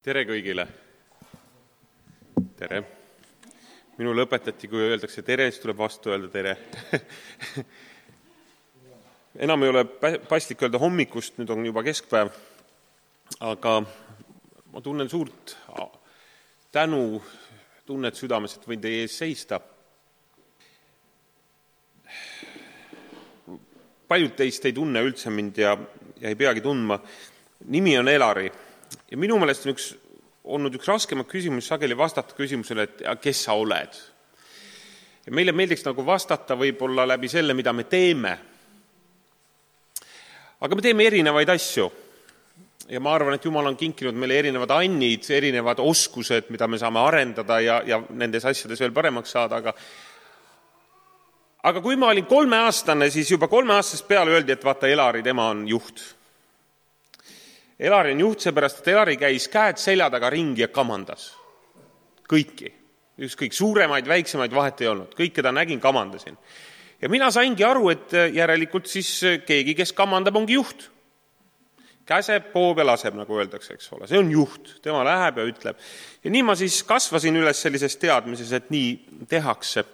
Tere kõigile! Tere! Minule õpetati, kui öeldakse tere, siis tuleb vastu öelda tere. Enam ei ole paslik öelda hommikust, nüüd on juba keskpäev, aga ma tunnen suurt tänu, tunnet südames, et võin teie ees seista. Paljud teist ei tunne üldse mind ja ei peagi tundma. Nimi on Elari. Ja minu meelest on olnud üks raskemad küsimus sageli vastata küsimusele, et kes sa oled. Ja meile meeldiks nagu vastata võib-olla läbi selle, mida me teeme. Aga me teeme erinevaid asju. Ja ma arvan, et Jumal on kinkinud meile erinevad annid, erinevad oskused, mida me saame arendada ja nendes asjades veel paremaks saada. Aga kui ma olin 3-aastane, siis juba 3-aastast peale öeldi, et vaata Elari, tema on juht. Elari on juht seepärast, et Elari käis käed selja taga ringi ja kamandas. Kõiki. Ükskõik suuremaid, väiksemaid vahet ei olnud. Kõik, keda nägin, kamandasin. Ja mina saingi aru, et järelikult siis keegi, kes kamandab, ongi juht. Käseb, poob ja laseb, nagu öeldakse, eks ole. See on juht. Tema läheb ja ütleb. Ja nii ma siis kasvasin üles sellises teadmises, et nii tehakse.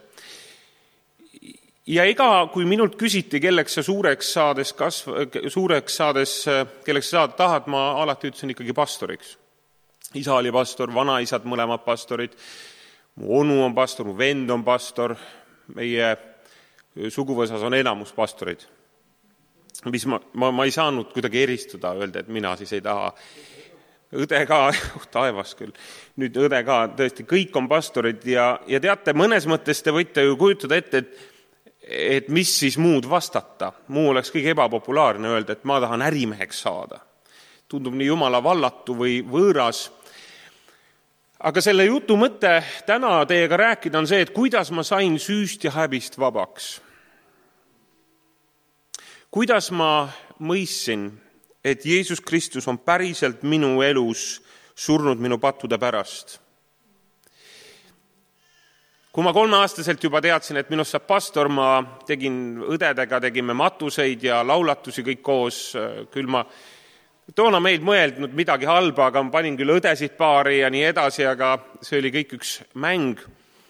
Ja kui minult küsiti, kelleks sa suureks saades, kelleks sa saada tahad, ma alati ütlesin ikkagi pastoriks. Isa oli pastor, vanaisad mõlemad pastorid, mu onu on pastor, mu vend on pastor, meie suguvõsas on enamus pastorid. Mis ma ei saanud kuidagi eristuda, öelda, et mina siis ei taha. Õde ka, taevas küll, nüüd õde ka, tõesti, kõik on pastorid ja teate, mõnes mõttes te võite ju kujutada ette, et mis siis muud vastata. Muu oleks kõige ebapopulaarne öelda, et ma tahan ärimeheks saada. Tundub nii jumala vallatu või võõras. Aga selle jutu mõte täna teiega rääkida on see, et kuidas ma sain süüst ja häbist vabaks. Kuidas ma mõistsin, et Jeesus Kristus on päriselt minu elus surnud minu pattude pärast. Kui ma 3-aastaselt juba teadsin, et minust saab pastor, ma tegin õdedega, tegime matuseid ja laulatusi kõik koos. Küll ma toona meid mõeldnud midagi halba, aga ma panin küll õdesid paari ja nii edasi, aga see oli kõik üks mäng.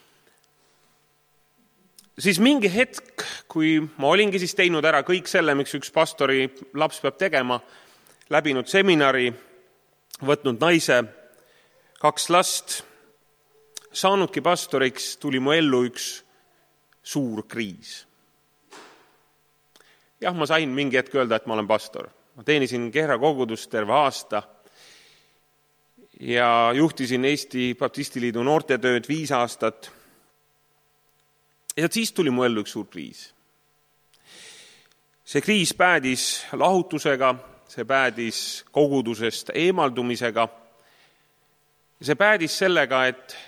Siis mingi hetk, kui ma olingi siis teinud ära kõik selle, miks üks pastori laps peab tegema, läbinud seminari, võtnud naise, 2 last, saanudki pastoriks, tuli mu ellu üks suur kriis. Jah, ma sain mingi hetk öelda, et ma olen pastor. Ma teenisin Kehra kogudust terve aasta ja juhtisin Eesti Baptistiliidu noortetööd 5 aastat. Ja siis tuli mu ellu üks suur kriis. See kriis päädis lahutusega, see päädis kogudusest eemaldumisega. See päädis sellega, et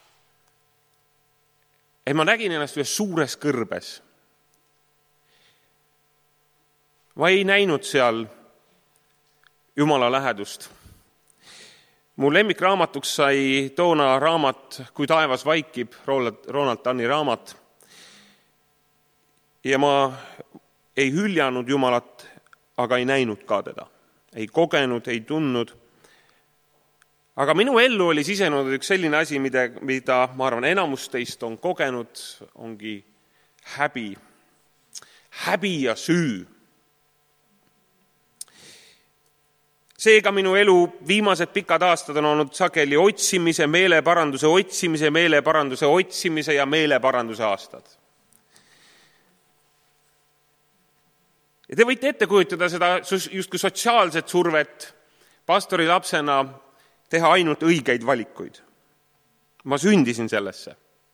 ma nägin ennast ühes suures kõrbes. Ma ei näinud seal Jumala lähedust. Mu lemmikraamatuks sai toona raamat Kui taevas vaikib, Ronald Tanni raamat. Ja ma ei hüljanud Jumalat, aga ei näinud ka teda. Ei kogenud, ei tundnud. Aga minu ellu oli sisenud üks selline asi, mida ma arvan enamus teist on kogenud, ongi häbi. Häbi ja süü. Seega minu elu viimased pikad aastad on olnud sageli otsimise, meeleparanduse ja meeleparanduse aastad. Ja te võite ette kujutada seda justkui sotsiaalset survet pastori lapsena teha ainult õigeid valikuid. Ma sündisin sellesse.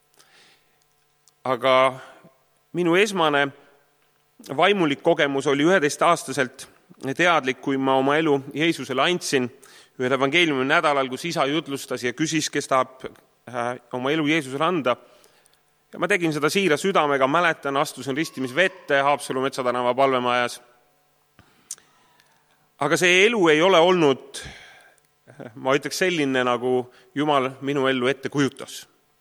Aga minu esmane vaimulik kogemus oli 11-aastaselt teadlik, kui ma oma elu Jeesusele andsin ühel evangeeliumi nädalal, kus isa jutlustas ja küsis, kes tahab oma elu Jeesusele anda. Ja ma tegin seda siira südamega, mäletan, astusin ristimisvette Haapsalu Metsatänava palvemajas. Aga see elu ei ole olnud, ma ütleks selline, nagu Jumal minu ellu ette kujutas.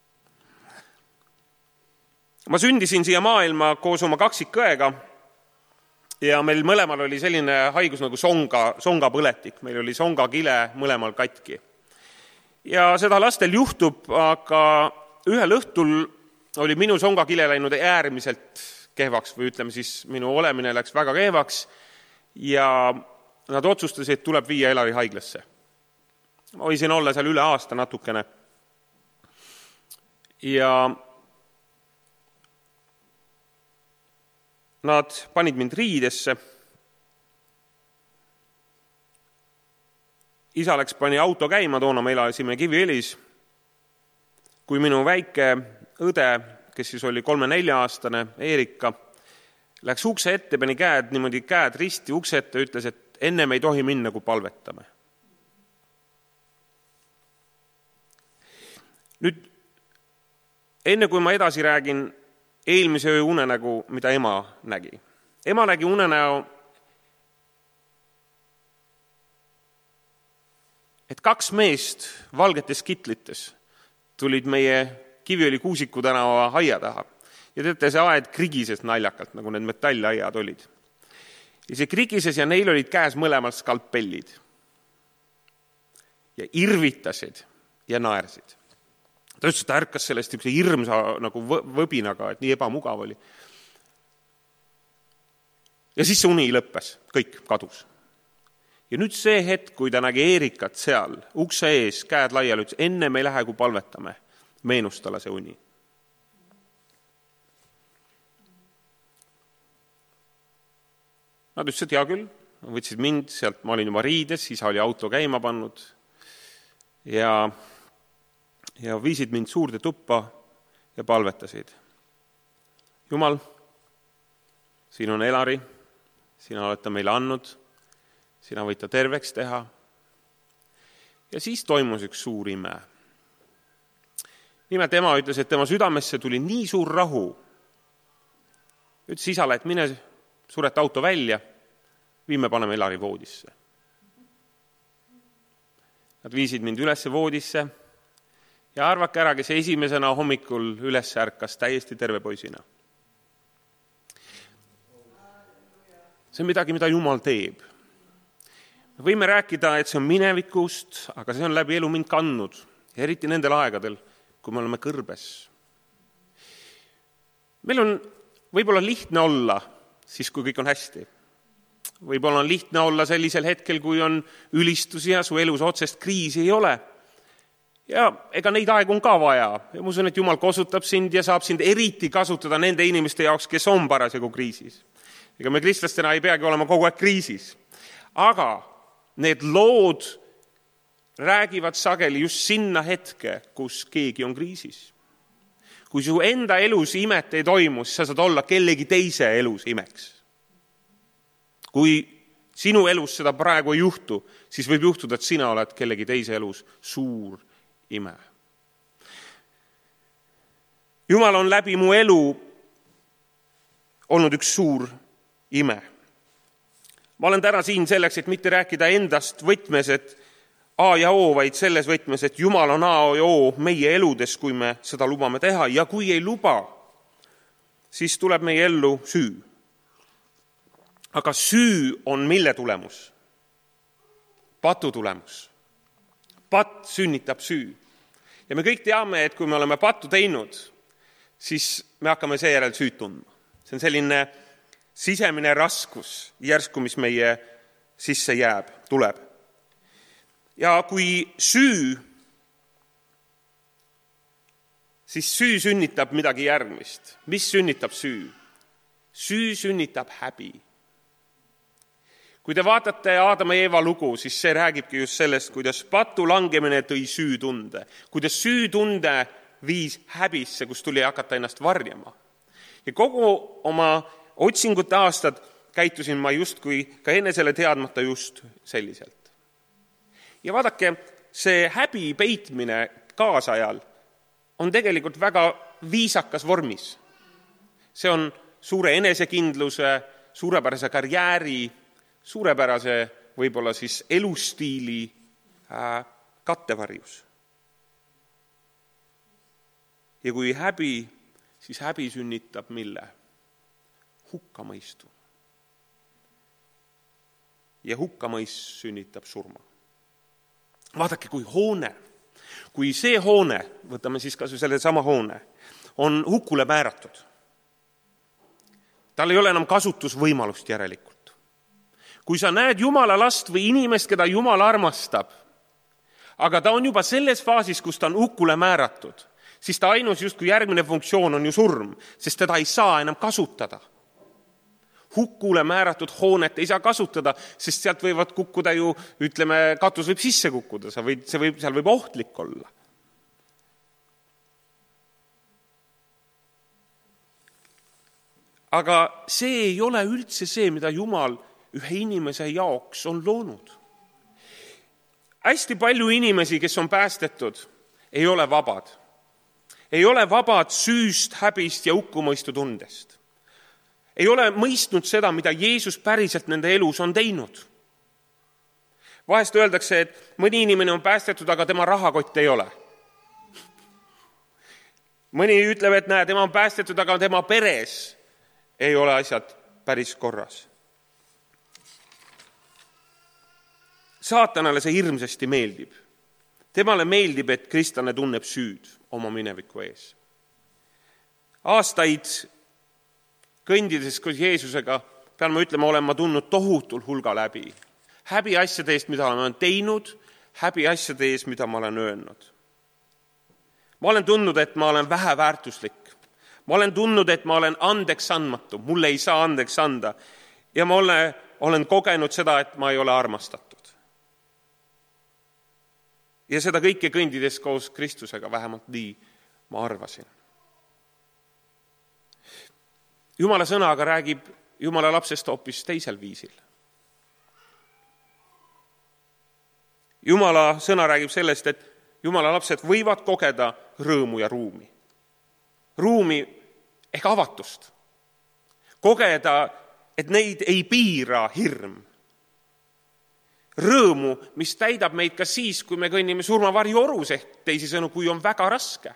Ma sündisin siia maailma koos oma kaksikõega ja meil mõlemal oli selline haigus nagu songapõletik. Meil oli songakile mõlemal katki. Ja seda lastel juhtub, aga ühel õhtul oli minu songakile läinud äärmiselt kehvaks või ütleme siis, minu olemine läks väga kehvaks ja nad otsustasid, et tuleb viia Elari haiglasse. Ma võisin olla seal üle aasta natukene. Ja nad panid mind riidesse. Isa pani auto käima, toona me elasime Kiviõlis, kui minu väike õde, kes siis oli 3-4-aastane, Eerika, läks ukse ette, pani käed risti ukse ette ja ütles, et enne me ei tohi minna, kui palvetame. Nüüd, enne kui ma edasi räägin eelmise öö unenägu, mida ema nägi. Ema nägi unenäo, et 2 meest valgetes kitlites tulid meie Kiviõli Kuusiku tänava aia taha. Ja teate, see aed krigises naljakalt, nagu need metallaiad olid. Ja see krigises ja neil olid käes mõlemal skalpellid. Ja irvitasid ja naersid. Ta ütles, et ta ärkas sellest hirmsa nagu võbinaga, et nii ebamugav oli. Ja siis see uni lõppes, kõik kadus. Ja nüüd see hetk, kui ta nägi Eerikat seal, ukse ees, käed laial, ütles, enne me ei lähe, kui palvetame, meenus talle see uni. Nad ütlesid, hea küll, võtsid mind sealt, ma olin juba riides, isa oli auto käima pannud ja viisid mind suurde tuppa ja palvetasid. Jumal, siin on Elari, sina oled ta meile andnud, sina võid ta terveks teha. Ja siis toimus üks suur ime. Nimelt ema ütles, et tema südamesse tuli nii suur rahu. Ütles isale, et mine sureta auto välja, viime paneme Elari voodisse. Nad viisid mind üles voodisse ja arvake ära, kes esimesena hommikul üles ärkas täiesti terve poisina. See on midagi, mida Jumal teeb. Me võime rääkida, et see on minevikust, aga see on läbi elu mind kandnud, eriti nendel aegadel, kui me oleme kõrbes. Meil on võib-olla lihtne olla siis, kui kõik on hästi. Võib-olla on lihtne olla sellisel hetkel, kui on ülistusi ja su elus otsest kriisi ei ole. Ja ega neid aegu on ka vaja. Ja ma usun, et Jumal kosutab sind ja saab sind eriti kasutada nende inimeste jaoks, kes on parasjagu kriisis. Ega me kristlastena ei peagi olema kogu aeg kriisis. Aga need lood räägivad sageli just sinna hetke, kus keegi on kriisis. Kui su enda elus imet ei toimu, siis sa saad olla kellegi teise elus imeks. Kui sinu elus seda praegu ei juhtu, siis võib juhtuda, et sina oled kellegi teise elus suur ime. Jumal on läbi mu elu olnud üks suur ime. Ma olen täna siin selleks, et mitte rääkida endast võtmes, et A ja O, vaid selles võtmes, et Jumal on A ja O meie eludes, kui me seda lubame teha. Ja kui ei luba, siis tuleb meie ellu süü. Aga süü on mille tulemus? Patu tulemus. Patt sünnitab süü. Ja me kõik teame, et kui me oleme pattu teinud, siis me hakkame seejärel süüd tundma. See on selline sisemine raskus, järsku, mis meie sisse jääb, tuleb. Ja kui süü, siis süü sünnitab midagi järgmist. Mis sünnitab süü? Süü sünnitab häbi. Kui te vaatate Aadama ja Eeva lugu, siis see räägibki just sellest, kuidas patu langemine tõi süütunde. Kuidas süütunde viis häbisse, kus tuli hakata ennast varjama. Ja kogu oma otsingute aastad käitusin ma justkui ka enne selle teadmata just selliselt. Ja vaadake, see häbi peitmine kaasajal on tegelikult väga viisakas vormis. See on suure enesekindluse, suurepärase karjääri, suurepärase võib-olla siis elustiili kattevarjus. Ja kui häbi, siis häbi sünnitab mille? Hukkamõistu. Ja hukkamõist sünnitab surma. Vaadake, kui kui see hoone, võtame siis kas või selle sama hoone, on hukule määratud, tal ei ole enam kasutusvõimalust järelikult. Kui sa näed Jumala last või inimest, keda Jumal armastab, aga ta on juba selles faasis, kus ta on hukule määratud, siis ta ainus justkui järgmine funktsioon on ju surm, sest teda ei saa enam kasutada. Hukule määratud hoonet ei saa kasutada, sest sealt võivad kukkuda ju, ütleme, katus võib sisse kukkuda, seal võib ohtlik olla. Aga see ei ole üldse see, mida Jumal ühe inimese jaoks on loonud. Hästi palju inimesi, kes on päästetud, ei ole vabad. Ei ole vabad süüst, häbist ja hukkumõistu tundest. Ei ole mõistnud seda, mida Jeesus päriselt nende elus on teinud. Vahest öeldakse, et mõni inimene on päästetud, aga tema rahakott ei ole. Mõni ütleb, et näe, tema on päästetud, aga tema peres ei ole asjad päris korras. Saatanale see hirmsasti meeldib. Temale meeldib, et kristlane tunneb süüd oma mineviku ees. Aastaid kõndides koos Jeesusega, pean ma ütlema, olen ma tundnud tohutul hulga läbi. Häbi asjade eest, mida ma olen teinud, häbi asjade eest, mida ma olen öelnud. Ma olen tundnud, et ma olen vähe väärtuslik. Ma olen tundnud, et ma olen andeks andmatu. Mulle ei saa andeks anda. Ja ma olen kogenud seda, et ma ei ole armastatud. Ja seda kõike kõndides koos Kristusega, vähemalt nii ma arvasin. Jumala sõna aga räägib Jumala lapsest hoopis teisel viisil. Jumala sõna räägib sellest, et Jumala lapsed võivad kogeda rõõmu ja ruumi. Ruumi ehk avatust. Kogeda, et neid ei piira hirm. Rõõmu, mis täidab meid ka siis, kui me kõnnime surmavarju orus, ehk teisisõnu, kui on väga raske.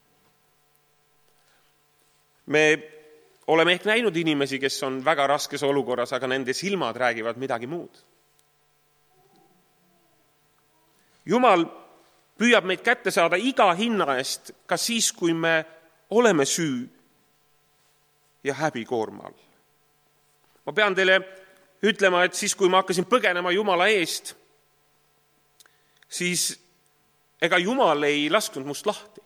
Me oleme ehk näinud inimesi, kes on väga raskes olukorras, aga nende silmad räägivad midagi muud. Jumal püüab meid kätte saada iga hinna eest, ka siis, kui me oleme süü ja häbikoorma all. Ma pean teile ütlema, et siis, kui ma hakkasin põgenema Jumala eest, siis ega Jumal ei lasknud must lahti.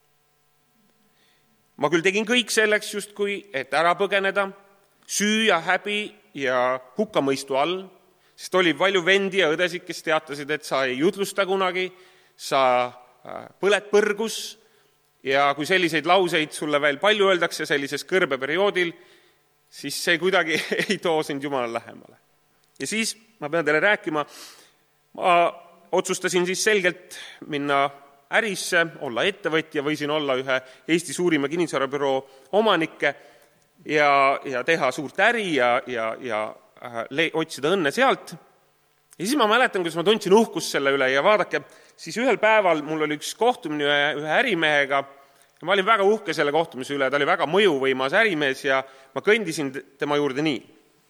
Ma küll tegin kõik selleks justkui, et ära põgeneda, süü ja häbi ja hukkamõistu all, sest oli palju vendi ja õdesid, kes teatasid, et sa ei jutlusta kunagi, sa põled põrgus ja kui selliseid lauseid sulle veel palju öeldakse sellises kõrbeperioodil, siis see kuidagi ei too sind Jumalale lähemale. Ja siis ma pean teile rääkima, ma otsustasin siis selgelt minna ärisse, olla ettevõtja, võisin olla ühe Eesti suurima kinnisvarabüroo omanikke ja teha suurt äri ja otsida õnne sealt. Ja siis ma mäletan, kus ma tundsin uhkust selle üle ja vaadake, siis ühel päeval mul oli üks kohtumine ühe ärimehega. Ma olin väga uhke selle kohtumise üle, ta oli väga mõjuvõimas ärimees ja ma kõndisin tema juurde nii.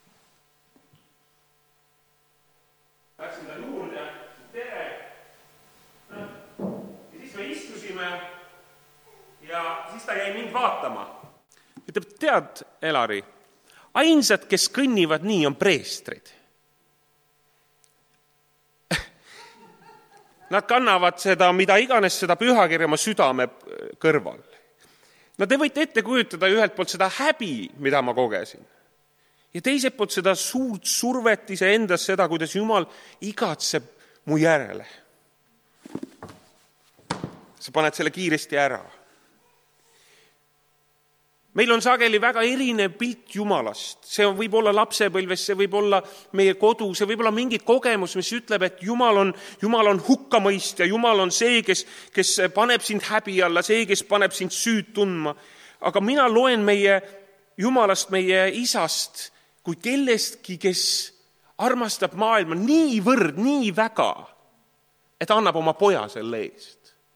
Läksin ta juurde, tere. Ja siis me istusime ja siis ta jäi mind vaatama. Ütleb, tead, Elari, ainsad, kes kõnnivad nii, on preestrid. Nad kannavad seda, mida iganes seda pühakirja oma südame kõrval. No te võite ette kujutada ühelt poolt seda häbi, mida ma kogesin. Ja teiselt poolt seda suurt survet ise endas seda, kuidas Jumal igatseb mu järele. Sa paned selle kiiresti ära. Meil on sageli väga erinev pilt Jumalast. See võib olla lapsepõlves, see võib olla meie kodu, see võib olla mingi kogemus, mis ütleb, et Jumal on hukkamõistja, Jumal on see, kes paneb sind häbi alla, see, kes paneb sind süüd tundma. Aga mina loen meie Jumalast, meie isast, kui kellestki, kes armastab maailma niivõrd, nii väga, et annab oma poja selle eest.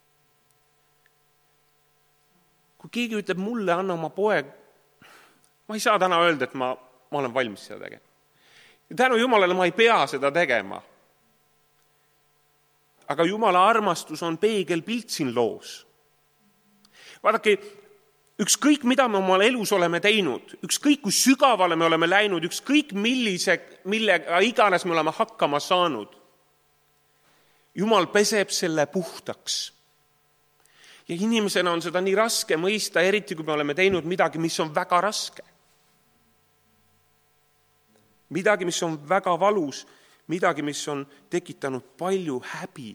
Kui keegi ütleb mulle, anna oma poeg, ma ei saa täna öelda, et ma olen valmis seda tegema. Ja tänu Jumalale ma ei pea seda tegema. aga Jumala armastus on peegelpilt siin loos. Vaadake, ükskõik mida me oma elus oleme teinud, ükskõik kui sügavale me oleme läinud, ükskõik millega iganes me oleme hakkama saanud, Jumal peseb selle puhtaks. Ja inimesena on seda nii raske mõista, eriti kui me oleme teinud midagi, mis on väga raske. Midagi, mis on väga valus, midagi, mis on tekitanud palju häbi.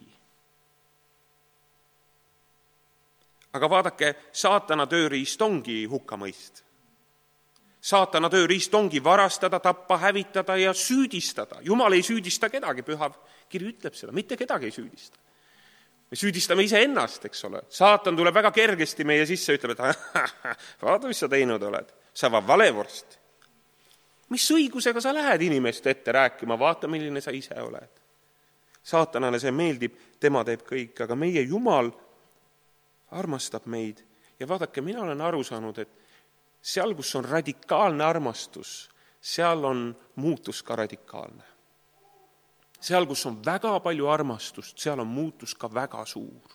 Aga vaadake, saatana tööriist ongi hukkamõist. Saatana tööriist ongi varastada, tappa, hävitada ja süüdistada. Jumal ei süüdista kedagi, püha kiri ütleb seda, mitte kedagi ei süüdista. Me süüdistame ise ennast, eks ole. Saatan tuleb väga kergesti meie sisse ja ütleb, et vaata, mis sa teinud oled. Sa valevorst. Mis õigusega sa lähed inimeste ette rääkima, vaata, milline sa ise oled. Saatanale see meeldib, tema teeb kõik, aga meie Jumal armastab meid. Ja vaadake, mina olen aru saanud, et seal, kus on radikaalne armastus, seal on muutus ka radikaalne. Seal, kus on väga palju armastust, seal on muutus ka väga suur.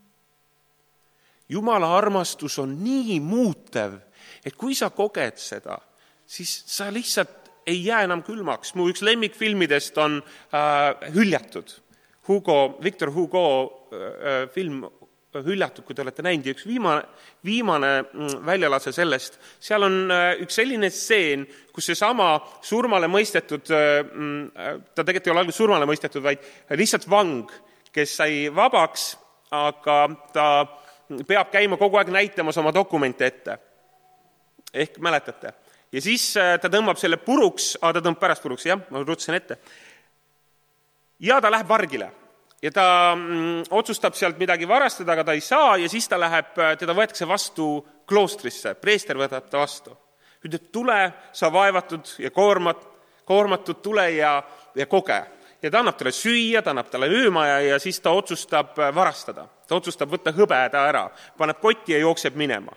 Jumala armastus on nii muutev, et kui sa koged seda, siis sa lihtsalt ei jää enam külmaks. Mu üks lemmikfilmidest on Hüljatud. Victor Hugo film Hüljatud, kui te olete näinud, ja üks viimane väljalase sellest. Seal on üks selline stseen, kus see sama surmale mõistetud, ta tegelikult ei ole alguses surmale mõistetud, vaid lihtsalt vang, kes sai vabaks, aga ta peab käima kogu aeg näitamas oma dokumente ette. Ehk mäletate. Ja siis ta tõmbab selle puruks, ta tõmbab pärast puruks, jah, ma rutsen ette. Ja ta läheb vargile. Ja ta otsustab sealt midagi varastada, aga ta ei saa, ja siis ta läheb, teda võetakse vastu kloostrisse, preester võtab ta vastu. Ütleb, tule, sa vaevatud ja koormatud, tule ja koge. Ja ta annab talle süüa, ta annab talle öömaja ja siis ta otsustab varastada. Ta otsustab võtta hõbeda ära, paneb kotti ja jookseb minema.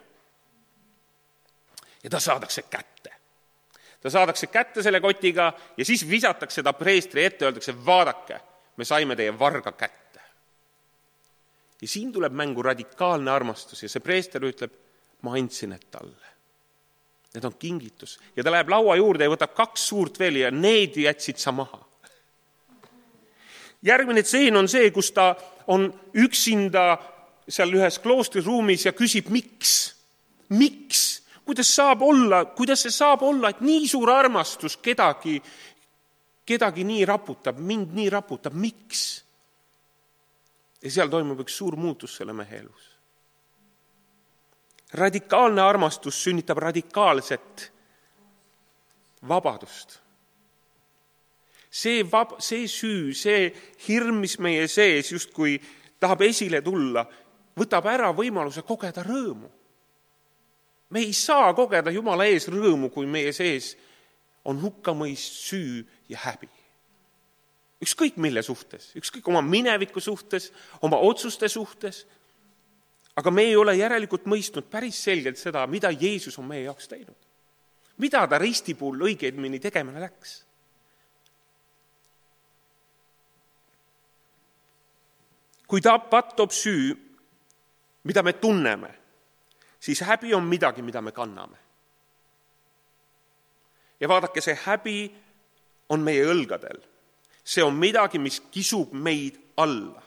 Ja ta saadakse kätte. Ta saadakse kätte selle kotiga ja siis visatakse ta preestri ette ja öeldakse, vaadake, me saime teie varga kätte. Ja siin tuleb mängu radikaalne armastus ja see preester ütleb, ma andsin need talle. Need on kingitus. Ja ta läheb laua juurde ja võtab 2 suurt veel ja need jätsid sa maha. Järgmine tseen on see, kus ta on üksinda seal ühes kloostriruumis ja küsib, miks? Miks? Kuidas see saab olla, et nii suur armastus kedagi nii raputab, mind nii raputab, miks? Ja seal toimub üks suur muutus selle mehe elus. Radikaalne armastus sünnitab radikaalset vabadust. See süü, see hirm, mis meie sees justkui tahab esile tulla, võtab ära võimaluse kogeda rõõmu. Me ei saa kogeda Jumala ees rõõmu, kui meie sees on hukkamõist, süü ja häbi. Ükskõik mille suhtes, ükskõik oma mineviku suhtes, oma otsuste suhtes, aga me ei ole järelikult mõistnud päris selgelt seda, mida Jeesus on meie jaoks teinud. Mida ta risti puhul õigemini tegemine läks. Kui patt toob süü, mida me tunneme, siis häbi on midagi, mida me kanname. Ja vaadake, see häbi on meie õlgadel. See on midagi, mis kisub meid alla.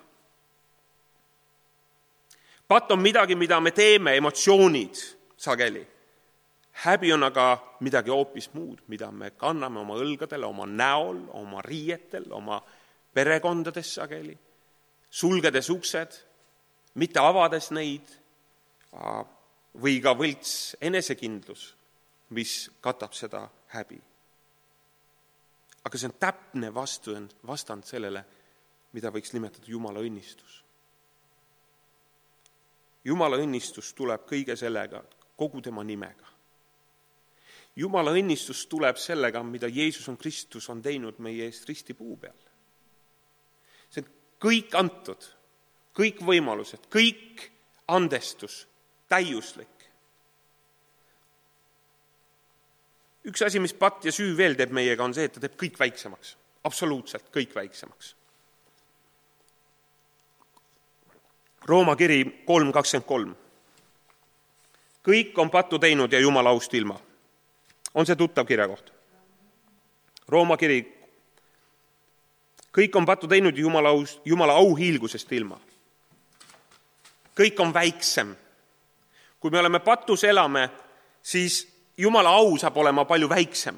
Patt on midagi, mida me teeme, emotsioonid sageli. Häbi on aga midagi hoopis muud, mida me kanname oma õlgadel, oma näol, oma riietel, oma perekondades sageli, sulgedes uksed, mitte avades neid, või ka võlts enesekindlus, mis katab seda häbi. Aga see on täpne vastand sellele, mida võiks nimetada Jumala õnnistus. Jumala õnnistus tuleb kõige sellega, kogu tema nimega. Jumala õnnistus tuleb sellega, mida Jeesus on Kristus on teinud meie eest ristipuu peal. See on kõik antud, kõik võimalused, kõik andestus, täiuslik. Üks asi, mis patt ja süü veel teeb meiega, on see, et ta teeb kõik väiksemaks. Absoluutselt kõik väiksemaks. Rooma kiri 3:23. Kõik on pattu teinud ja Jumala aust ilma. On see tuttav kirjakoht? Rooma kiri. Kõik on pattu teinud ja Jumala auhiilgusest ilma. Kõik on väiksem. Kui me oleme patus elame, siis Jumala au saab olema palju väiksem.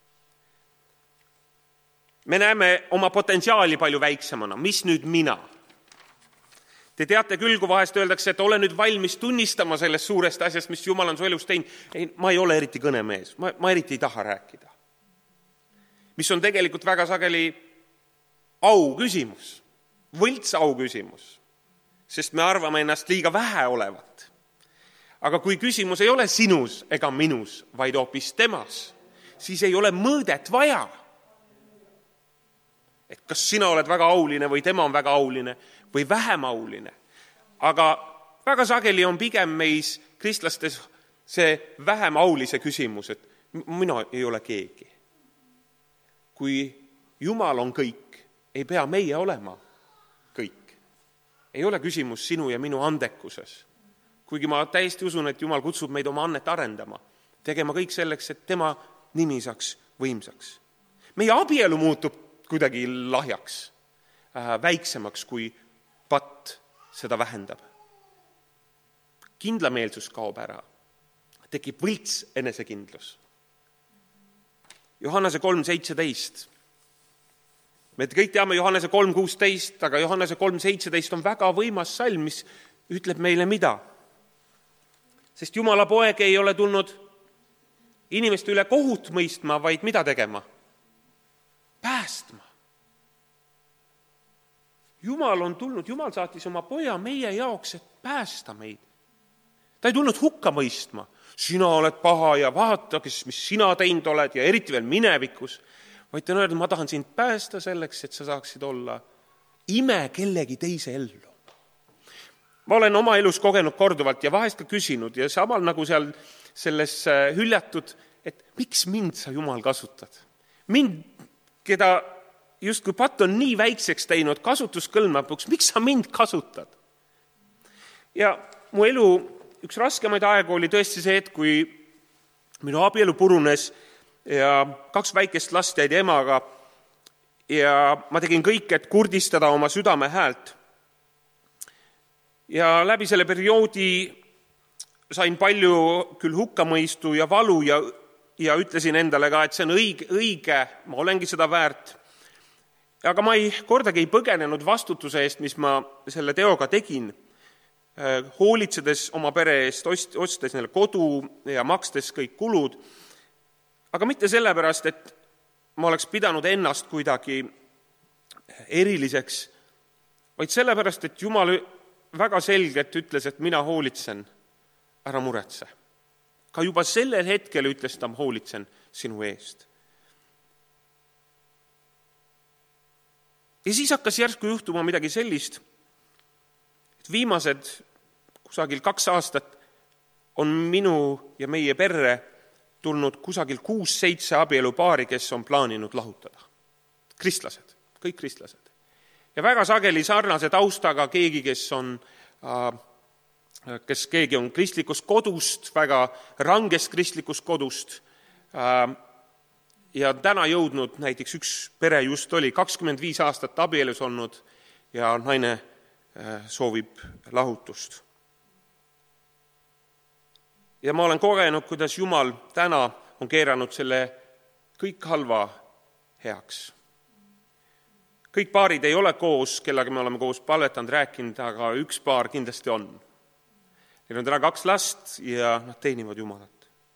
Me näeme oma potentsiaali palju väiksemana. Mis nüüd mina? Te teate küll, kui vahest öeldakse, et ole nüüd valmis tunnistama sellest suurest asjast, mis Jumal on su elus teinud. Ei, ma ei ole eriti kõnemees. Ma eriti ei taha rääkida. Mis on tegelikult väga sageli au küsimus. Võlts au küsimus. Sest me arvame ennast liiga vähe olevat. Aga kui küsimus ei ole sinus ega minus, vaid hoopis temas, siis ei ole mõõdet vaja. Et kas sina oled väga auline või tema on väga auline või vähem auline. Aga väga sageli on pigem meis kristlastes see vähem aulise küsimus, et mina ei ole keegi. Kui Jumal on kõik, ei pea meie olema kõik. Ei ole küsimus sinu ja minu andekuses. Kuigi ma täiesti usun, et Jumal kutsub meid oma annet arendama, tegema kõik selleks, et tema nimi saaks võimsaks. Meie abielu muutub kuidagi lahjaks, väiksemaks, kui patt seda vähendab. Kindlameelsus kaob ära, tekib võlts enesekindlus. Johannese 3:17. Me kõik teame Johannese 3:16, aga Johannese 3:17 on väga võimas salm, mis ütleb meile mida? Sest Jumala poeg ei ole tulnud inimeste üle kohut mõistma, vaid mida tegema? Päästma. Jumal on tulnud, Jumal saatis oma poja meie jaoks, et päästa meid. Ta ei tulnud hukka mõistma. Sina oled paha ja vaata, mis sina teinud oled ja eriti veel minevikus. Vaid ta on öelnud, ma tahan sind päästa selleks, et sa saaksid olla ime kellegi teise ellu. Ma olen oma elus kogenud korduvalt ja vahest ka küsinud ja samal nagu seal selles hüljatud, et miks mind sa, Jumal, kasutad? Mind, keda justkui patt on nii väikseks teinud, kasutuskõlmapuks, miks sa mind kasutad? Ja mu elu üks raskemaid aegu oli tõesti see, et kui minu abielu purunes ja 2 väikest last jäid emaga ja ma tegin kõik, et kurdistada oma südame häält. Ja läbi selle perioodi sain palju küll hukkamõistu ja valu ja ütlesin endale ka, et see on õige, ma olengi seda väärt. Aga ma kordagi ei põgenenud vastutuse eest, mis ma selle teoga tegin, hoolitsedes oma pere eest, ostes neile kodu ja makstes kõik kulud. Aga mitte sellepärast, et ma oleks pidanud ennast kuidagi eriliseks, vaid sellepärast, et Jumal väga selgelt ütles, et mina hoolitsen, ära muretse. Ka juba sellel hetkel ütles ta, ma hoolitsen sinu eest. Ja siis hakkas järsku juhtuma midagi sellist, et viimased kusagil 2 aastat on minu ja meie perre tulnud kusagil 6-7 abielupaari, kes on plaaninud lahutada. Kristlased, kõik kristlased. Ja väga sageli sarnase taustaga keegi, kes keegi on kristlikust kodust, väga rangest kristlikust kodust. Ja täna jõudnud, näiteks üks pere just oli 25 aastat abielus olnud ja naine soovib lahutust. Ja ma olen kogenud, kuidas Jumal täna on keeranud selle kõik halva heaks. Kõik paarid ei ole koos, kellega me oleme koos palvetanud, rääkinud, aga üks paar kindlasti on. Neil on täna 2 last ja nad teenivad Jumalat.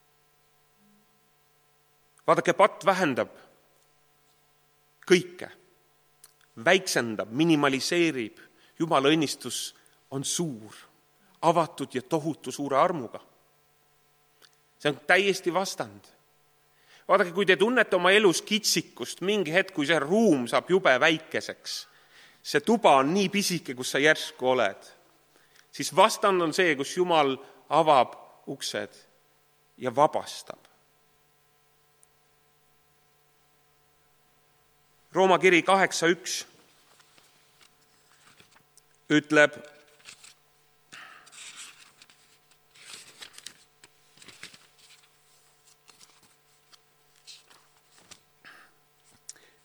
Vaadake, patt vähendab kõike, väiksendab, minimaliseerib. Jumala õnnistus on suur, avatud ja tohutu suure armuga. See on täiesti vastand. Vaadake, kui te tunnete oma elus kitsikust, mingi hetk, kui see ruum saab jube väikeseks, see tuba on nii pisike, kus sa järsku oled, siis vastand on see, kus Jumal avab uksed ja vabastab. Rooma kiri 8:1 ütleb,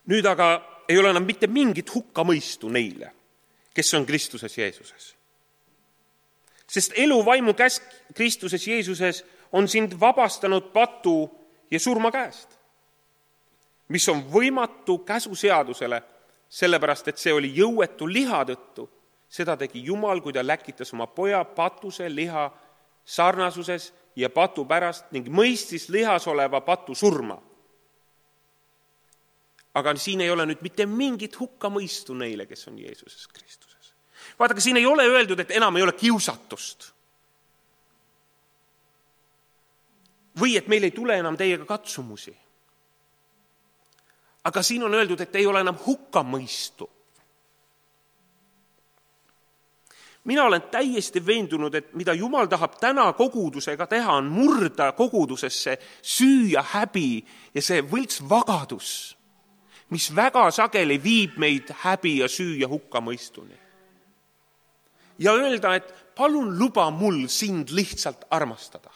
Nüüd aga ei ole enam mitte mingit hukkamõistu neile, kes on Kristuses Jeesuses. Sest eluvaimu käsk Kristuses Jeesuses on sind vabastanud patu ja surma käest, mis on võimatu käsuseadusele, sellepärast et see oli jõuetu liha tõttu. Seda tegi Jumal, kui ta läkitas oma poja patuse liha sarnasuses ja patu pärast ning mõistis lihas oleva patu surma. Aga siin ei ole nüüd mitte mingit hukkamõistu neile, kes on Jeesuses Kristuses. Vaadake, siin ei ole öeldud, et enam ei ole kiusatust. Või et meil ei tule enam teiega katsumusi. Aga siin on öeldud, et ei ole enam hukkamõistu. Mina olen täiesti veendunud, et mida Jumal tahab täna kogudusega teha, on murda kogudusesse süü ja häbi ja see võlts vagadus, mis väga sageli viib meid häbi ja süü ja hukkamõistuni. Ja öelda, et palun luba mul sind lihtsalt armastada.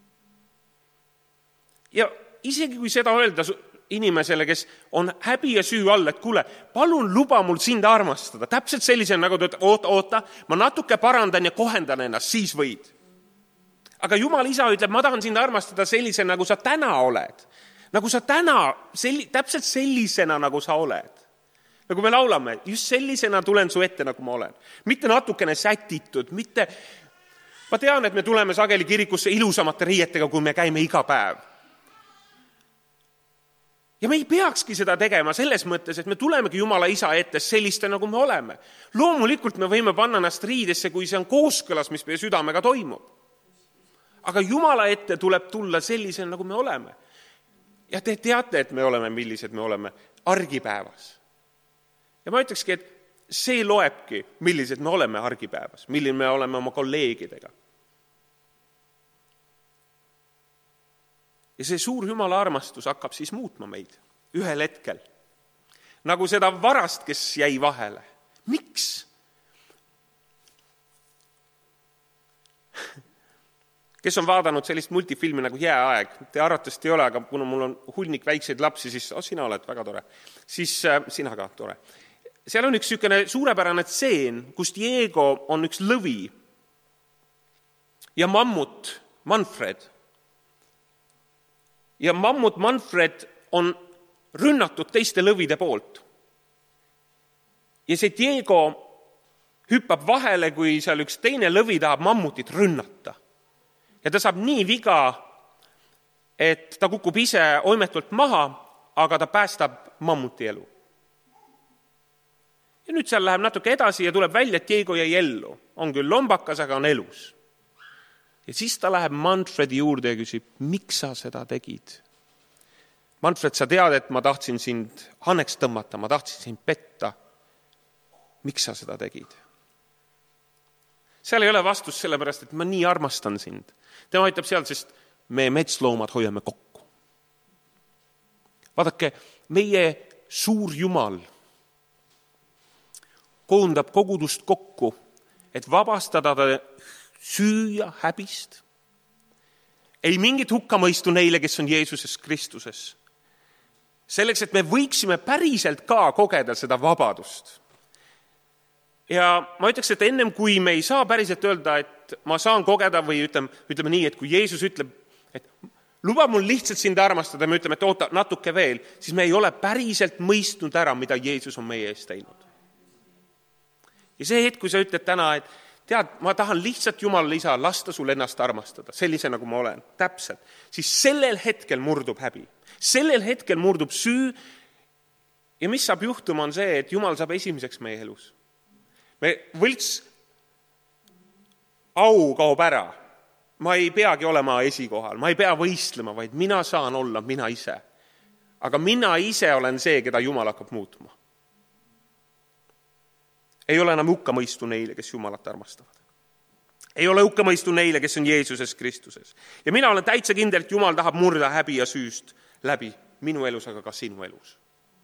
Ja isegi kui seda öelda inimesele, kes on häbi ja süü all, et kuule, palun luba mul sind armastada. Täpselt sellise nagu oota, ma natuke parandan ja kohendan ennast, siis võid. Aga Jumal isa ütleb, ma tahan sind armastada sellise, nagu sa täna oled. Nagu sa täna, täpselt sellisena, nagu sa oled. Nagu me laulame, just sellisena tulen su ette, nagu ma olen. Mitte natukene sätitud, mitte... Ma tean, et me tuleme sageli kirikusse ilusamate riietega, kui me käime iga päev. Ja me ei peakski seda tegema selles mõttes, et me tulemegi Jumala isa ette selliste, nagu me oleme. Loomulikult me võime panna ennast riidesse, kui see on kooskõlas, mis meie südamega toimub. Aga Jumala ette tuleb tulla sellise, nagu me oleme. Ja te teate, et me oleme, millised me oleme argipäevas. Ja ma ütlekski, et see loebki, millised me oleme argipäevas, milline me oleme oma kolleegidega. Ja see suur Jumala armastus hakkab siis muutma meid ühel hetkel. Nagu seda varast, kes jäi vahele. Miks? Kes on vaadanud sellist multifilmi nagu Jääaeg? Te arvatavasti ei ole, aga kuna mul on hunnik väikseid lapsi, siis sina oled väga tore. Siis sina ka tore. Seal on üks suurepärane tseen, kus Diego on üks lõvi ja mammut Manfred. Ja mammut Manfred on rünnatud teiste lõvide poolt. Ja see Diego hüppab vahele, kui seal üks teine lõvi tahab mammutit rünnata. Ja ta saab nii viga, et ta kukub ise oimetult maha, aga ta päästab mammuti elu. Ja nüüd seal läheb natuke edasi ja tuleb välja, et Diego jäi ellu. On küll lombakas, aga on elus. Ja siis ta läheb Manfredi juurde ja küsib, miks sa seda tegid? Manfred, sa tead, et ma tahtsin sind hanneks tõmmata, ma tahtsin sind petta. Miks sa seda tegid? Seal ei ole vastus sellepärast, et ma nii armastan sind. Tema aitab seal, sest me metsloomad hoiame kokku. Vaadake, meie suur Jumal koondab kogudust kokku, et vabastada ta süü ja häbist. Ei mingit hukkamõistu neile, kes on Jeesuses Kristuses. Selleks, et me võiksime päriselt ka kogeda seda vabadust. Ja ma ütleks, et ennem kui me ei saa päriselt öelda, et ma saan kogeda või ütleme nii, et kui Jeesus ütleb, et luba mul lihtsalt sind armastada, me ütleme, et oota natuke veel, siis me ei ole päriselt mõistnud ära, mida Jeesus on meie ees teinud. Ja see hetk, kui sa ütled täna, et tead, ma tahan lihtsalt Jumalale isa lasta sul ennast armastada, sellise nagu ma olen, täpselt, siis sellel hetkel murdub häbi. Sellel hetkel murdub süü ja mis saab juhtuma on see, et Jumal saab esimeseks meie elus. Me võlts au kaob ära. Ma ei peagi olema esikohal, ma ei pea võistlema, vaid mina saan olla mina ise. Aga mina ise olen see, keda Jumal hakkab muutma. Ei ole enam hukkamõistu neile, kes Jumalat armastavad. Ei ole hukkamõistu neile, kes on Jeesuses Kristuses. Ja mina olen täitsa kindel, et Jumal tahab murda häbi ja süüst läbi minu elus, aga ka sinu elus.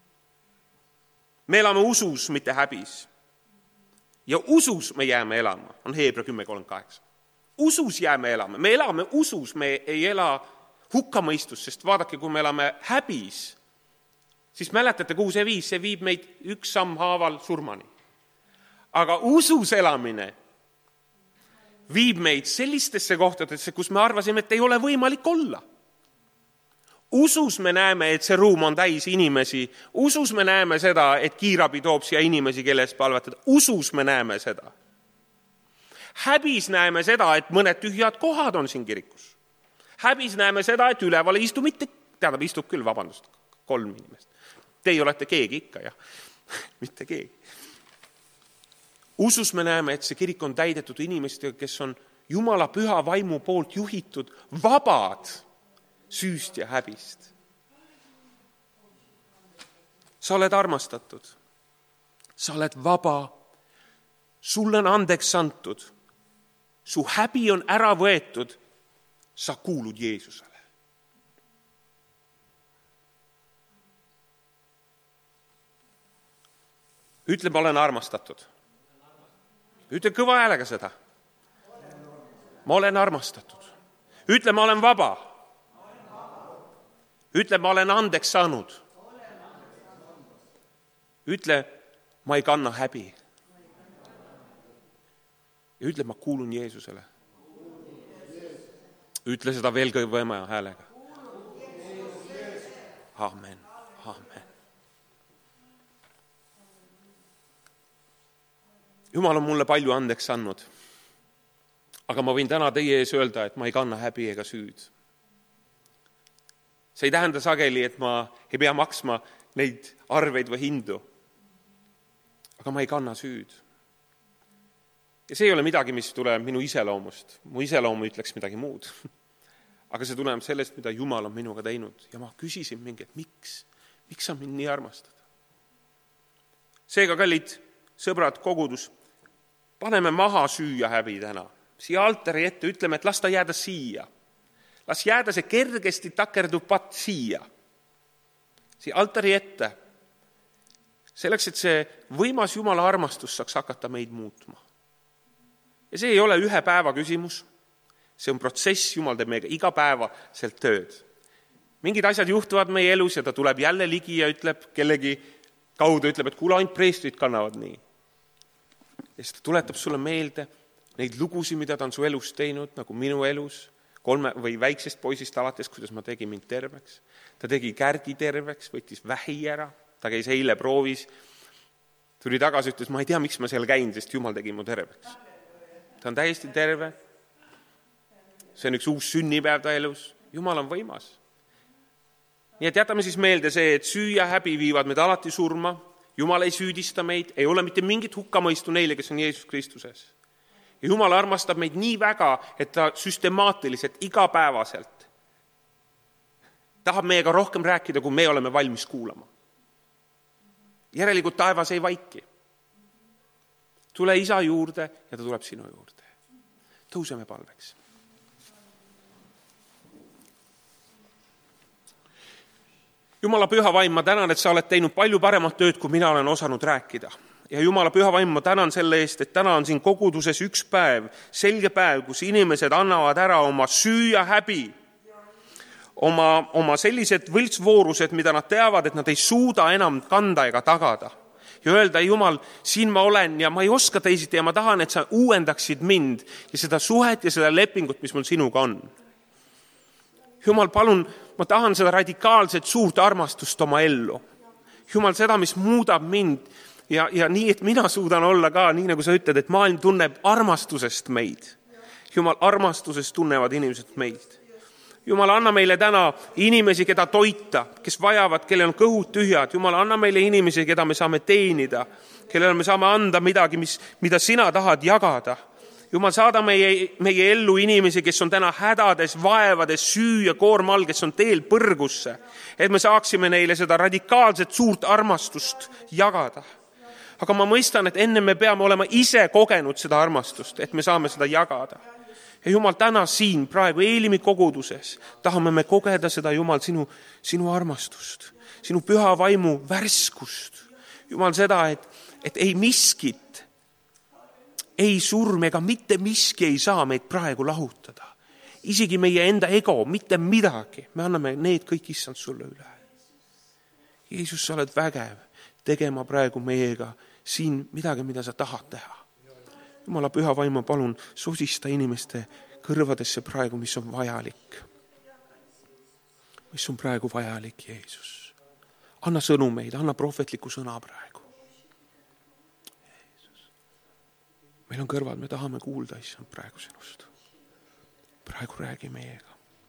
Me elame usus, mitte häbis. Ja usus me jääme elama, on Heebra 10:38. Usus jääme elama, me elame usus, me ei ela hukkamõistus, sest vaadake, kui me elame häbis, siis mäletate, kuhu see viis? See viib meid üks samm haaval surmani. Aga usus elamine viib meid sellistesse kohtadesse, kus me arvasime, et ei ole võimalik olla. Usus me näeme, et see ruum on täis inimesi. Usus me näeme seda, et kiirabi toob siia inimesi, kelle eest palvetada. Usus me näeme seda. Häbis näeme seda, et mõned tühjad kohad on siin kirikus. Häbis näeme seda, et üleval ei istu mitte, istub küll, 3 inimest. Teie olete keegi ikka, jah. Mitte keegi. Usus me näeme, et see kirik on täidetud inimestega, kes on Jumala püha vaimu poolt juhitud, vabad süüst ja häbist. Sa oled armastatud. Sa oled vaba. Sulle on andeks antud. Su häbi on ära võetud. Sa kuulud Jeesusele. Ütle, ma olen armastatud. Ütle kõva häälega seda. Ma olen armastatud. Ütle, ma olen vaba. Ütle, ma olen andeks saanud. Ütle, ma ei kanna häbi. Ja ütle, ma kuulun Jeesusele. Ütle seda veel kõvema häälega. Amen. Amen. Jumal on mulle palju andeks andnud. Aga ma võin täna teie ees öelda, et ma ei kanna häbi ega süüd. See ei tähenda sageli, et ma ei pea maksma neid arveid või hindu. Aga ma ei kanna süüd. Ja see ei ole midagi, mis tuleb minu iseloomust. Mu iseloomu ütleks midagi muud. Aga see tuleb sellest, mida Jumal on minuga teinud. Ja ma küsisin mingi, et miks sa mind nii armastad? Seega, kallid sõbrad, kogudus, paneme maha süü ja häbi täna. Siia altari ette ütleme, et las ta jääda siia. Las jääda see kergesti takerdub patt siia altari ette, selleks, et see võimas Jumala armastus saaks hakata meid muutma. Ja see ei ole ühe päeva küsimus, see on protsess, Jumal teeb meiega iga päeva sealt tööd. Mingid asjad juhtuvad meie elus ja ta tuleb jälle ligi ja ütleb kellegi kaudu, ütleb, et kuule, ainult preestrid kannavad nii. Ja siis ta tuletab sulle meelde neid lugusid, mida ta on su elus teinud, nagu minu elus, 3 või väiksest poisist alates, kuidas ma tegin mind terveks. Ta tegi Kärgi terveks, võttis vähi ära, ta käis eile proovis, tuli tagasi, ütles, ma ei tea, miks ma seal käin, sest Jumal tegi mu terveks. Ta on täiesti terve, see on üks uus sünnipäev ta elus, Jumal on võimas. Nii et jätame siis meelde see, et süü ja häbi viivad meid alati surma, Jumal ei süüdista meid, ei ole mitte mingit hukkamõistu neile, kes on Jeesus Kristuses. Ja Jumal armastab meid nii väga, et ta süstemaatiliselt, igapäevaselt tahab meiega rohkem rääkida, kui me oleme valmis kuulama. Järelikult taevas ei vaiki. Tule isa juurde ja ta tuleb sinu juurde. Tõuseme palveks. Jumala püha vaim, ma tänan, et sa oled teinud palju paremat tööd, kui mina olen osanud rääkida. Ja Jumala püha vaim, ma tänan selle eest, et täna on siin koguduses üks päev, selge päev, kus inimesed annavad ära oma süü ja häbi, oma sellised võltsvoorused, mida nad teavad, et nad ei suuda enam kanda ega tagada. Ja öelda, Jumal, siin ma olen ja ma ei oska teisiti ja ma tahan, et sa uuendaksid mind ja seda suhet ja seda lepingut, mis mul sinuga on. Jumal, palun, ma tahan seda radikaalset suurt armastust oma ellu. Jumal, seda, mis muudab mind ja nii, et mina suudan olla ka, nii nagu sa ütled, et maailm tunneb armastusest meid. Jumal, armastusest tunnevad inimesed meid. Jumal, anna meile täna inimesi, keda toita, kes vajavad, kellel on kõhud tühjad. Jumal, anna meile inimesi, keda me saame teenida, kellele me saame anda midagi, mida sina tahad jagada. Jumal, saada meie ellu inimesi, kes on täna hädades, vaevades, süü ja koorma all, kes on teel põrgusse, et me saaksime neile seda radikaalset suurt armastust jagada. Aga ma mõistan, et enne me peame olema ise kogenud seda armastust, et me saame seda jagada. Ja Jumal, täna siin, praegu Eelimi koguduses, tahame me kogeda seda, Jumal, sinu armastust, sinu püha vaimu värskust. Jumal, seda, et ei miskit, ei surm ega mitte miski ei saa meid praegu lahutada. Isegi meie enda ego, mitte midagi. Me anname need kõik issand sulle üle. Jeesus, sa oled vägev tegema praegu meiega siin midagi, mida sa tahad teha. Jumala püha vaim, ma palun, sosista inimeste kõrvadesse praegu, mis on vajalik. Mis on praegu vajalik, Jeesus. Anna sõnumeid, anna prohvetliku sõna praegu. Jeesus. Meil on kõrvad, me tahame kuulda, issand, praegu sinust. Praegu räägi meiega.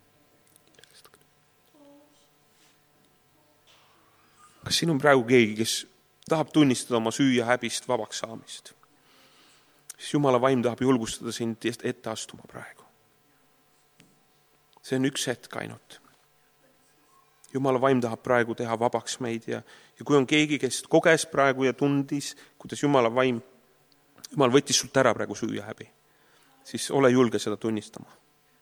Kas siin on praegu keegi, kes tahab tunnistada oma süü ja häbist vabaks saamist? Siis Jumala vaim tahab julgustada sind ette astuma praegu. See on üks hetk ainult. Jumala vaim tahab praegu teha vabaks meid ja kui on keegi, kes koges praegu ja tundis, kuidas Jumal võttis sult ära praegu süü ja häbi, siis ole julge seda tunnistama.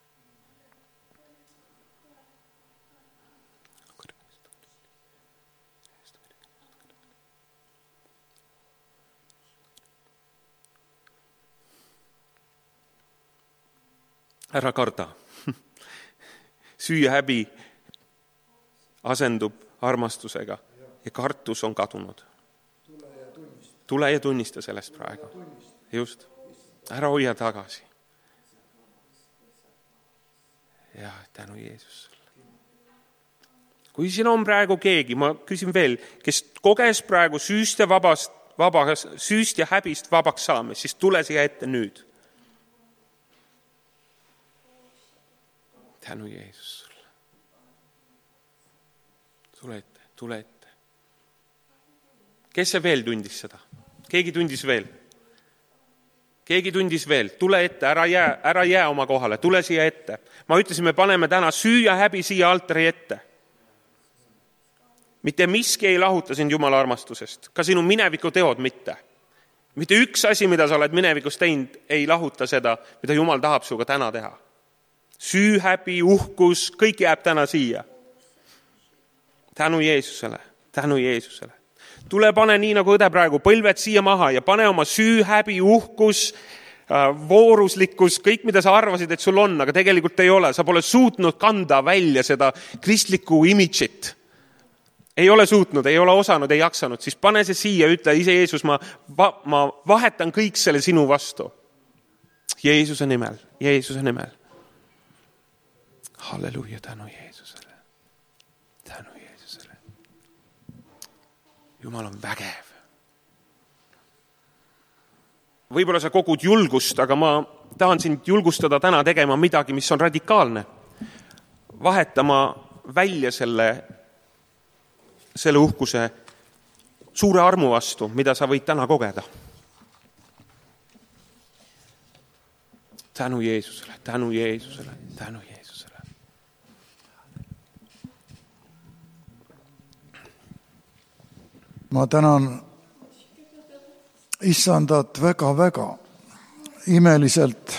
Ära karda. Süü ja häbi asendub armastusega ja kartus on kadunud. Tule ja tunnista sellest praegu. Just. Ära hoia tagasi. Ja tänu Jeesusele. Kui siin on praegu keegi, ma küsin veel, kes koges praegu süüst ja häbist vabaks saamist, siis tule siia ette nüüd. Tänu Jeesusele. Tule ette. Kes see veel tundis seda? Keegi tundis veel. Tule ette, ära jää oma kohale, tule siia ette. Ma ütlesin, me paneme täna süü ja häbi siia altari ette. Mitte miski ei lahuta sind Jumala armastusest, ka sinu mineviku teod mitte. Mitte üks asi, mida sa oled minevikus teinud, ei lahuta seda, mida Jumal tahab suga täna teha. Süü, häbi, uhkus, kõik jääb täna siia. Tänu Jeesusele. Tule pane nii nagu õde praegu, põlved siia maha ja pane oma süü, häbi, uhkus, vooruslikkus, kõik mida sa arvasid, et sul on, aga tegelikult ei ole. Sa pole suutnud kanda välja seda kristlikku imidžit. Ei ole suutnud, ei ole osanud, ei jaksanud. Siis pane see siia, ütle ise Jeesus, ma vahetan kõik selle sinu vastu. Jeesuse nimel. Halleluja, tänu Jeesusele. Jumal on vägev. Võib-olla sa kogud julgust, aga ma tahan sind julgustada täna tegema midagi, mis on radikaalne. Vahetama välja selle uhkuse suure armu vastu, mida sa võid täna kogeda. Tänu Jeesusele. Ma tänan issandat väga imeliselt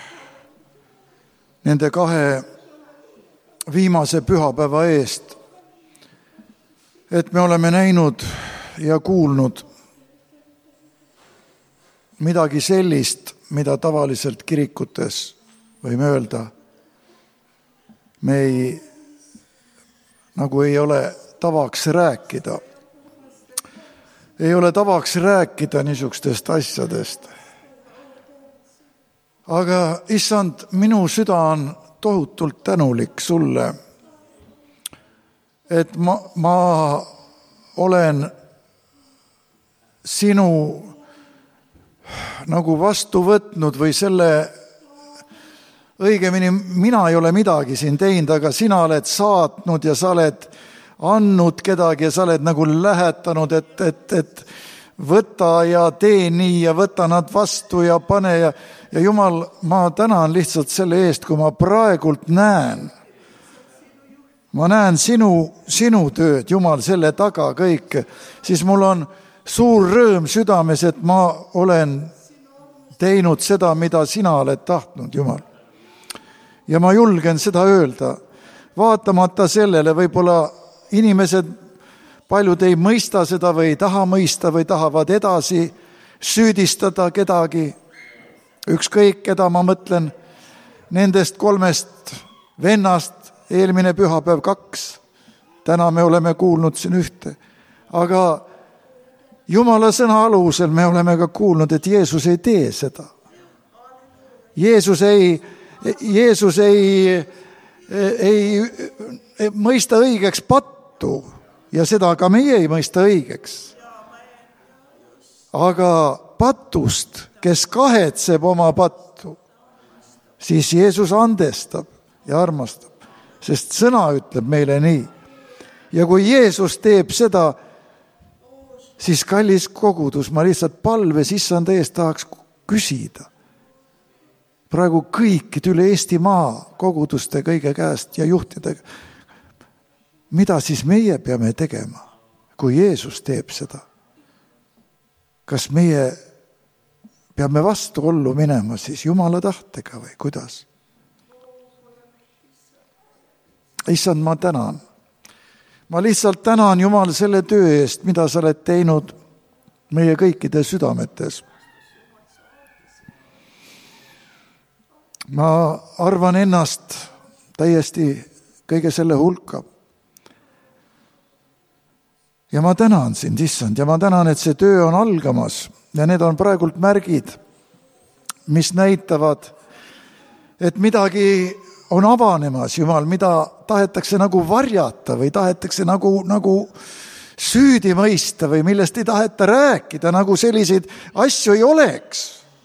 nende 2 viimase pühapäeva eest, et me oleme näinud ja kuulnud midagi sellist, mida tavaliselt kirikutes võime öelda, me ei ole tavaks rääkida. Ei ole tavaks rääkida niisugustest asjadest. Aga issand, minu süda on tohutult tänulik sulle, et ma olen sinu nagu vastu võtnud või selle, õigemini mina ei ole midagi siin teinud, aga sina oled saatnud ja sa oled andnud kedagi ja sa oled nagu lähetanud, et võta ja tee nii ja võta nad vastu ja pane ja Jumal, ma tänan lihtsalt selle eest, kui ma praegult näen sinu tööd, Jumal, selle taga kõik, siis mul on suur rõõm südames, et ma olen teinud seda, mida sina oled tahtnud, Jumal. Ja ma julgen seda öelda, vaatamata sellele võib-olla inimesed, paljud ei mõista seda või ei taha mõista või tahavad edasi süüdistada kedagi. Ükskõik, keda ma mõtlen, nendest 3 vennast, eelmine pühapäev 2, täna me oleme kuulnud siin 1. aga Jumala sõna alusel me oleme ka kuulnud, et Jeesus ei tee seda. Jeesus ei mõista õigeks pattu ja seda ka meie ei mõista õigeks. Aga patust, kes kahetseb oma pattu, siis Jeesus andestab ja armastab, sest sõna ütleb meile nii. Ja kui Jeesus teeb seda, siis kallis kogudus, ma lihtsalt palves issanda eest tahaks küsida. Praegu kõikid üle Eestimaa koguduste kõige käest ja juhtidega. Mida siis meie peame tegema, kui Jeesus teeb seda? Kas meie peame vastuollu minema siis Jumala tahtega või kuidas? Issand, ma tänan. Ma lihtsalt tänan Jumal selle töö eest, mida sa oled teinud meie kõikide südametes. Ma arvan ennast täiesti kõige selle hulka. Ja ma tänan sind, issand, ja ma tänan, et see töö on algamas ja need on praegult märgid, mis näitavad, et midagi on avanemas, Jumal, mida tahetakse nagu varjata või tahetakse nagu süüdi mõista või millest ei taheta rääkida, nagu selliseid asju ei oleks.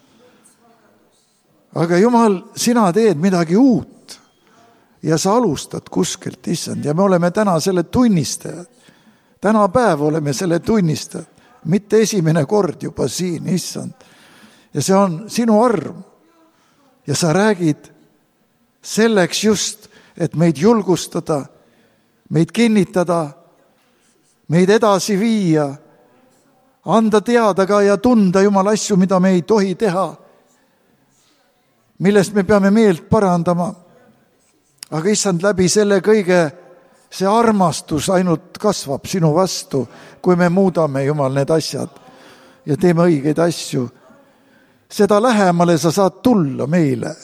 Aga Jumal, sina teed midagi uut ja sa alustad kuskilt, issand, ja me oleme täna selle tunnistajad. Täna päev oleme selle tunnistajad, mitte esimene kord juba siin, issand. Ja see on sinu arm ja sa räägid selleks just, et meid julgustada, meid kinnitada, meid edasi viia, anda teada ka ja tunda Jumal asju, mida me ei tohi teha, millest me peame meelt parandama. Aga issand, läbi selle kõige see armastus ainult kasvab sinu vastu, kui me muudame, Jumal, need asjad ja teeme õigeid asju. Seda lähemale sa saad tulla meile.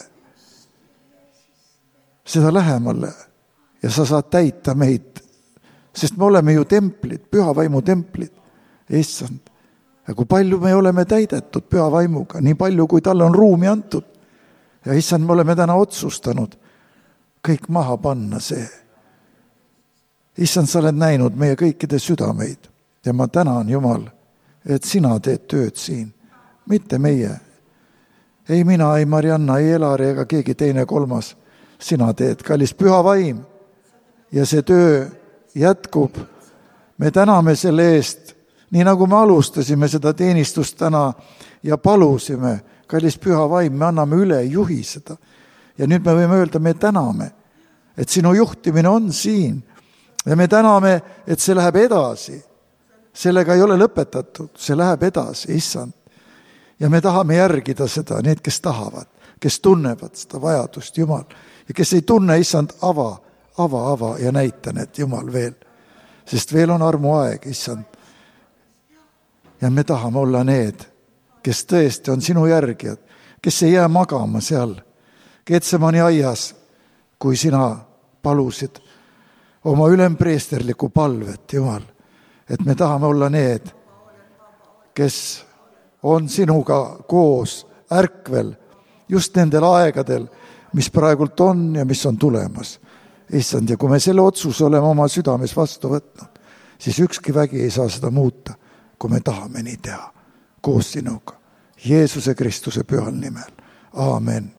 Seda lähemale ja sa saad täita meid, sest me oleme ju templid, püha vaimu templid, issand. Ja kui palju me oleme täidetud püha vaimuga, nii palju, kui talle on ruumi antud. Ja issand, me oleme täna otsustanud kõik maha panna see. Issand, sa oled näinud meie kõikide südameid ja ma tänan, Jumal, et sina teed tööd siin, mitte meie. Ei mina, ei Marianna, ei Elari ega keegi teine kolmas. Sina teed, kallis püha vaim, ja see töö jätkub. Me täname selle eest, nii nagu me alustasime seda teenistust täna ja palusime, kallis püha vaim, me anname üle, juhi seda. Ja nüüd me võime öelda, me täname, et sinu juhtimine on siin ja me täname, et see läheb edasi. Sellega ei ole lõpetatud, see läheb edasi, issand. Ja me tahame järgida seda, need, kes tahavad, kes tunnevad seda vajadust, Jumal. Ja kes ei tunne, issand, ava ja näita need, Jumal, veel. Sest veel on armuaeg, issand. Ja me tahame olla need, kes tõesti on sinu järgijad, kes ei jää magama seal Getsemani aias, kui sina palusid oma ülempreesterlikku palvet, Jumal. Et me tahame olla need, kes on sinuga koos ärkvel just nendel aegadel, mis praegult on ja mis on tulemas. Issand, ja kui me selle otsuse oleme oma südames vastu võtnud, siis ükski vägi ei saa seda muuta, kui me tahame nii teha koos sinuga. Jeesuse Kristuse pühal nimel. Aamen.